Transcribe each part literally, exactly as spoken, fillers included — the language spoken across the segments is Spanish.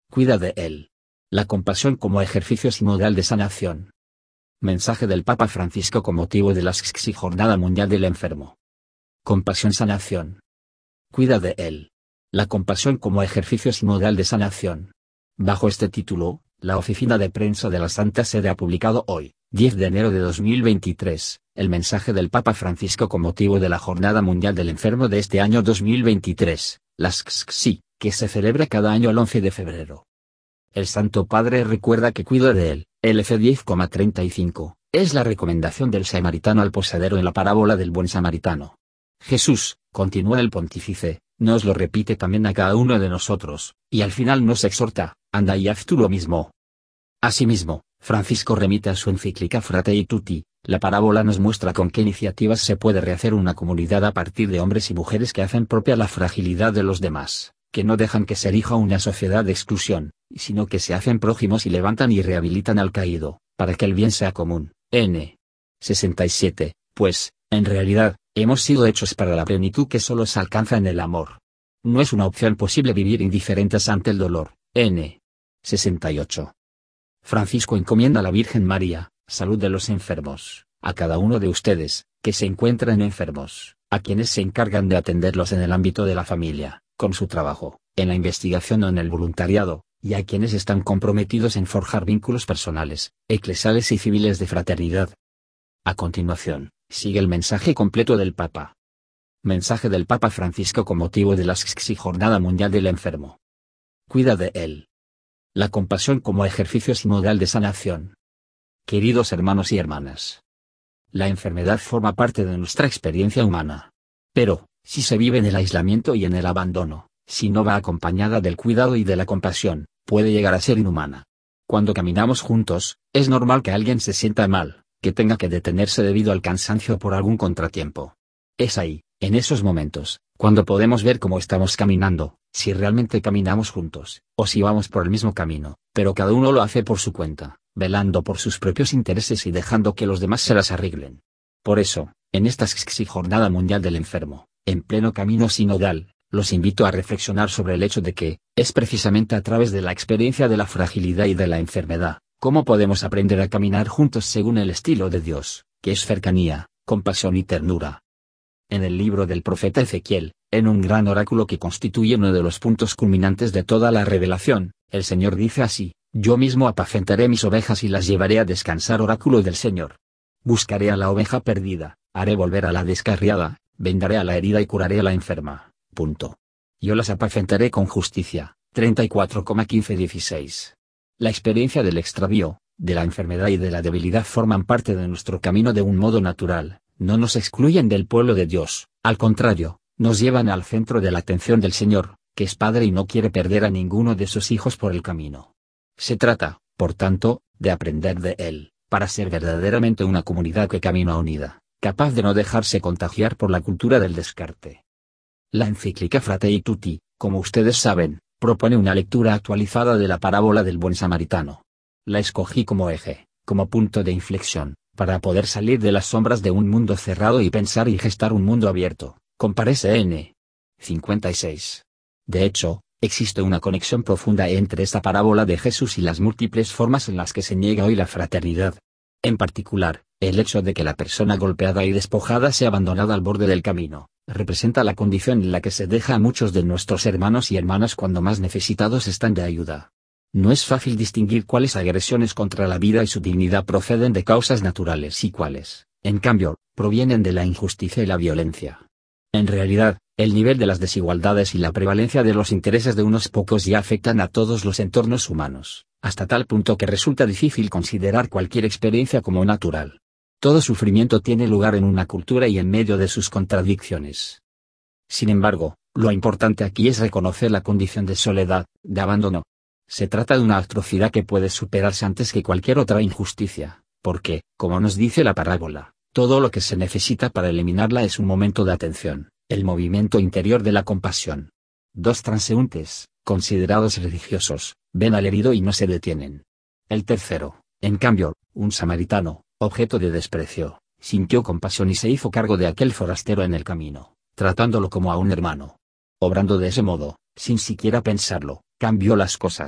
Cuida de él. La compasión como ejercicio sinodal de sanación. Mensaje del Papa Francisco con motivo de la sexta Jornada Mundial del Enfermo. Compasión sanación. Cuida de él. La compasión como ejercicio sinodal de sanación. Bajo este título, la Oficina de Prensa de la Santa Sede ha publicado hoy, diez de enero de dos mil veintitrés, el mensaje del Papa Francisco con motivo de la Jornada Mundial del Enfermo de este año dos mil veintitrés, la S C S I, que se celebra cada año el once de febrero. El Santo Padre recuerda que cuida de él, L F diez coma treinta y cinco, es la recomendación del samaritano al posadero en la parábola del buen samaritano. Jesús, continúa el pontífice, nos lo repite también a cada uno de nosotros, y al final nos exhorta, anda y haz tú lo mismo. Asimismo, Francisco remite a su encíclica Fratelli Tutti, la parábola nos muestra con qué iniciativas se puede rehacer una comunidad a partir de hombres y mujeres que hacen propia la fragilidad de los demás, que no dejan que se erija una sociedad de exclusión, sino que se hacen prójimos y levantan y rehabilitan al caído, para que el bien sea común. N. sesenta y siete, pues, en realidad, hemos sido hechos para la plenitud que solo se alcanza en el amor. No es una opción posible vivir indiferentes ante el dolor. N. sesenta y ocho. Francisco encomienda a la Virgen María, salud de los enfermos, a cada uno de ustedes, que se encuentran enfermos, a quienes se encargan de atenderlos en el ámbito de la familia, con su trabajo, en la investigación o en el voluntariado, y a quienes están comprometidos en forjar vínculos personales, eclesiales y civiles de fraternidad. A continuación, sigue el mensaje completo del Papa. Mensaje del Papa Francisco con motivo de la sexta Jornada Mundial del Enfermo. Cuida de él. La compasión como ejercicio sinodal de sanación. Queridos hermanos y hermanas. La enfermedad forma parte de nuestra experiencia humana. Pero, si se vive en el aislamiento y en el abandono, si no va acompañada del cuidado y de la compasión, puede llegar a ser inhumana. Cuando caminamos juntos, es normal que alguien se sienta mal, que tenga que detenerse debido al cansancio por algún contratiempo. Es ahí, en esos momentos, cuando podemos ver cómo estamos caminando, si realmente caminamos juntos, o si vamos por el mismo camino, pero cada uno lo hace por su cuenta, velando por sus propios intereses y dejando que los demás se las arreglen. Por eso, en esta sexta Jornada Mundial del Enfermo, en pleno camino sinodal, los invito a reflexionar sobre el hecho de que, es precisamente a través de la experiencia de la fragilidad y de la enfermedad, cómo podemos aprender a caminar juntos según el estilo de Dios, que es cercanía, compasión y ternura. En el libro del profeta Ezequiel, en un gran oráculo que constituye uno de los puntos culminantes de toda la revelación, el Señor dice así: yo mismo apacentaré mis ovejas y las llevaré a descansar. Oráculo del Señor. Buscaré a la oveja perdida, haré volver a la descarriada, vendaré a la herida y curaré a la enferma. Punto. Yo las apacentaré con justicia. treinta y cuatro, quince, dieciséis. La experiencia del extravío, de la enfermedad y de la debilidad forman parte de nuestro camino de un modo natural, no nos excluyen del pueblo de Dios, al contrario, nos llevan al centro de la atención del Señor, que es Padre y no quiere perder a ninguno de sus hijos por el camino. Se trata, por tanto, de aprender de Él, para ser verdaderamente una comunidad que camina unida, capaz de no dejarse contagiar por la cultura del descarte. La encíclica Fratelli Tutti, como ustedes saben, propone una lectura actualizada de la parábola del buen samaritano. La escogí como eje, como punto de inflexión, para poder salir de las sombras de un mundo cerrado y pensar y gestar un mundo abierto. Comparece N. cincuenta y seis. De hecho, existe una conexión profunda entre esta parábola de Jesús y las múltiples formas en las que se niega hoy la fraternidad. En particular, el hecho de que la persona golpeada y despojada sea abandonada al borde del camino, representa la condición en la que se deja a muchos de nuestros hermanos y hermanas cuando más necesitados están de ayuda. No es fácil distinguir cuáles agresiones contra la vida y su dignidad proceden de causas naturales y cuáles, en cambio, provienen de la injusticia y la violencia. En realidad, el nivel de las desigualdades y la prevalencia de los intereses de unos pocos ya afectan a todos los entornos humanos, hasta tal punto que resulta difícil considerar cualquier experiencia como natural. Todo sufrimiento tiene lugar en una cultura y en medio de sus contradicciones. Sin embargo, lo importante aquí es reconocer la condición de soledad, de abandono. Se trata de una atrocidad que puede superarse antes que cualquier otra injusticia, porque, como nos dice la parábola, todo lo que se necesita para eliminarla es un momento de atención, el movimiento interior de la compasión. Dos transeúntes, considerados religiosos, ven al herido y no se detienen. El tercero, en cambio, un samaritano, objeto de desprecio, sintió compasión y se hizo cargo de aquel forastero en el camino, tratándolo como a un hermano. Obrando de ese modo, sin siquiera pensarlo, cambió las cosas.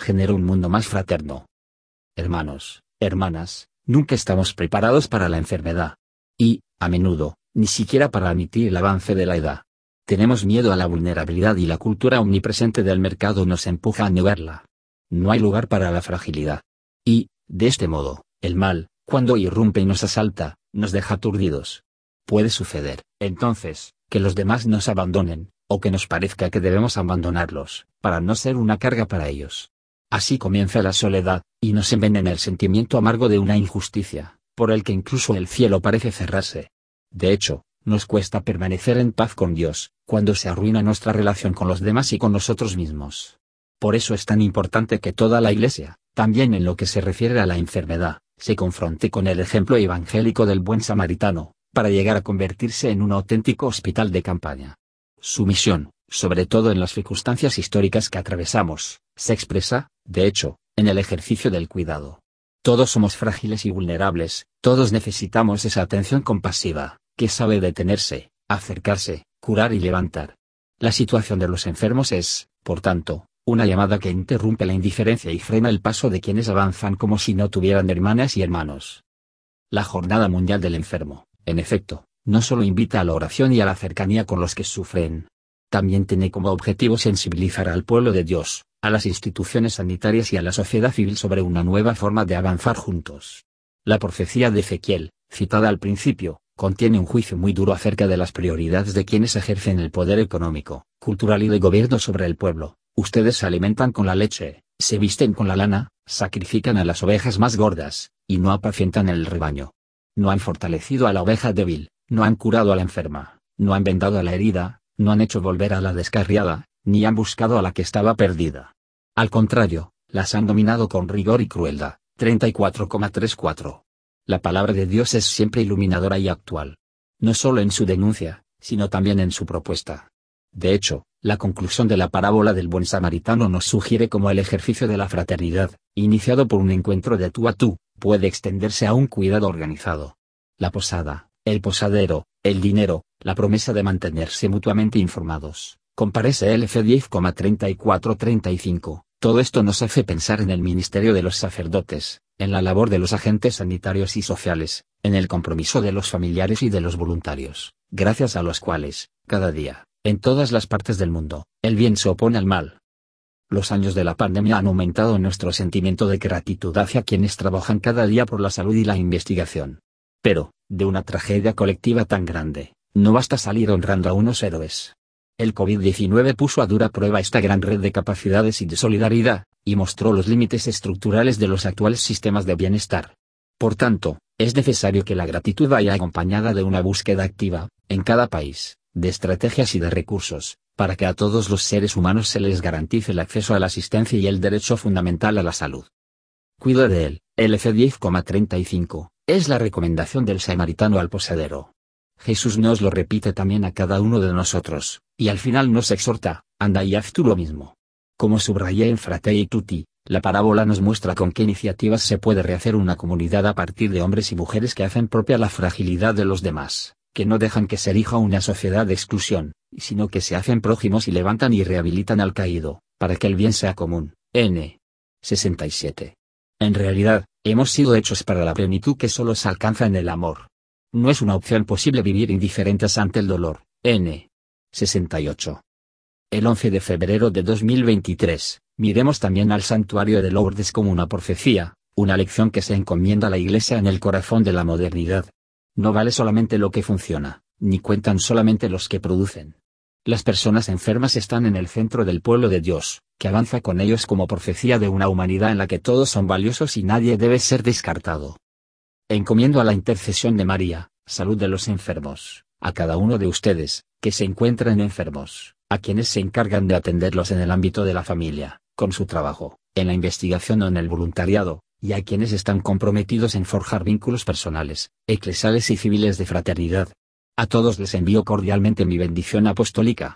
genera un mundo más fraterno. Hermanos, hermanas, nunca estamos preparados para la enfermedad. Y, a menudo, ni siquiera para admitir el avance de la edad. Tenemos miedo a la vulnerabilidad y la cultura omnipresente del mercado nos empuja a negarla. No hay lugar para la fragilidad. Y, de este modo, el mal, cuando irrumpe y nos asalta, nos deja aturdidos. Puede suceder, entonces, que los demás nos abandonen, o que nos parezca que debemos abandonarlos, para no ser una carga para ellos. Así comienza la soledad, y nos envenena el sentimiento amargo de una injusticia, por el que incluso el cielo parece cerrarse. De hecho, nos cuesta permanecer en paz con Dios, cuando se arruina nuestra relación con los demás y con nosotros mismos. Por eso es tan importante que toda la Iglesia, también en lo que se refiere a la enfermedad, se confronte con el ejemplo evangélico del buen samaritano, para llegar a convertirse en un auténtico hospital de campaña. Su misión, sobre todo en las circunstancias históricas que atravesamos, se expresa, de hecho, en el ejercicio del cuidado. Todos somos frágiles y vulnerables, todos necesitamos esa atención compasiva, que sabe detenerse, acercarse, curar y levantar. La situación de los enfermos es, por tanto, una llamada que interrumpe la indiferencia y frena el paso de quienes avanzan como si no tuvieran hermanas y hermanos. La Jornada Mundial del Enfermo, en efecto, no solo invita a la oración y a la cercanía con los que sufren. También tiene como objetivo sensibilizar al pueblo de Dios, a las instituciones sanitarias y a la sociedad civil sobre una nueva forma de avanzar juntos. La profecía de Ezequiel, citada al principio, contiene un juicio muy duro acerca de las prioridades de quienes ejercen el poder económico, cultural y de gobierno sobre el pueblo. Ustedes se alimentan con la leche, se visten con la lana, sacrifican a las ovejas más gordas, y no apacientan el rebaño. No han fortalecido a la oveja débil, no han curado a la enferma, no han vendado a la herida, no han hecho volver a la descarriada, ni han buscado a la que estaba perdida. Al contrario, las han dominado con rigor y crueldad. treinta y cuatro coma treinta y cuatro. La palabra de Dios es siempre iluminadora y actual. No solo en su denuncia, sino también en su propuesta. De hecho, la conclusión de la parábola del buen samaritano nos sugiere cómo el ejercicio de la fraternidad, iniciado por un encuentro de tú a tú, puede extenderse a un cuidado organizado. La posada, el posadero, el dinero, la promesa de mantenerse mutuamente informados, comparece L F diez coma treinta y cuatro treinta y cinco, todo esto nos hace pensar en el ministerio de los sacerdotes, en la labor de los agentes sanitarios y sociales, en el compromiso de los familiares y de los voluntarios, gracias a los cuales, cada día, en todas las partes del mundo, el bien se opone al mal. Los años de la pandemia han aumentado nuestro sentimiento de gratitud hacia quienes trabajan cada día por la salud y la investigación. Pero, de una tragedia colectiva tan grande, no basta salir honrando a unos héroes. El COVID diecinueve puso a dura prueba esta gran red de capacidades y de solidaridad, y mostró los límites estructurales de los actuales sistemas de bienestar. Por tanto, es necesario que la gratitud vaya acompañada de una búsqueda activa, en cada país, de estrategias y de recursos, para que a todos los seres humanos se les garantice el acceso a la asistencia y el derecho fundamental a la salud. Cuida de él, L F diez coma treinta y cinco, es la recomendación del samaritano al posadero. Jesús nos lo repite también a cada uno de nosotros, y al final nos exhorta, anda y haz tú lo mismo. Como subrayé en Fratelli Tutti, la parábola nos muestra con qué iniciativas se puede rehacer una comunidad a partir de hombres y mujeres que hacen propia la fragilidad de los demás, que no dejan que se erija una sociedad de exclusión, sino que se hacen prójimos y levantan y rehabilitan al caído, para que el bien sea común. N. sesenta y siete. En realidad, hemos sido hechos para la plenitud que solo se alcanza en el amor. No es una opción posible vivir indiferentes ante el dolor. N. sesenta y ocho. El once de febrero de dos mil veintitrés, miremos también al santuario de Lourdes como una profecía, una lección que se encomienda a la Iglesia en el corazón de la modernidad. No vale solamente lo que funciona, ni cuentan solamente los que producen. Las personas enfermas están en el centro del pueblo de Dios, que avanza con ellos como profecía de una humanidad en la que todos son valiosos y nadie debe ser descartado. Encomiendo a la intercesión de María, salud de los enfermos, a cada uno de ustedes, que se encuentran enfermos, a quienes se encargan de atenderlos en el ámbito de la familia, con su trabajo, en la investigación o en el voluntariado, y a quienes están comprometidos en forjar vínculos personales, eclesiales y civiles de fraternidad. A todos les envío cordialmente mi bendición apostólica.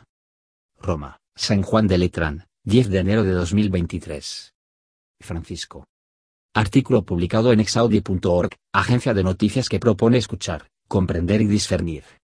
Roma, San Juan de Letrán, diez de enero de dos mil veintitrés. Francisco. Artículo publicado en exaudi punto org, agencia de noticias que propone escuchar, comprender y discernir.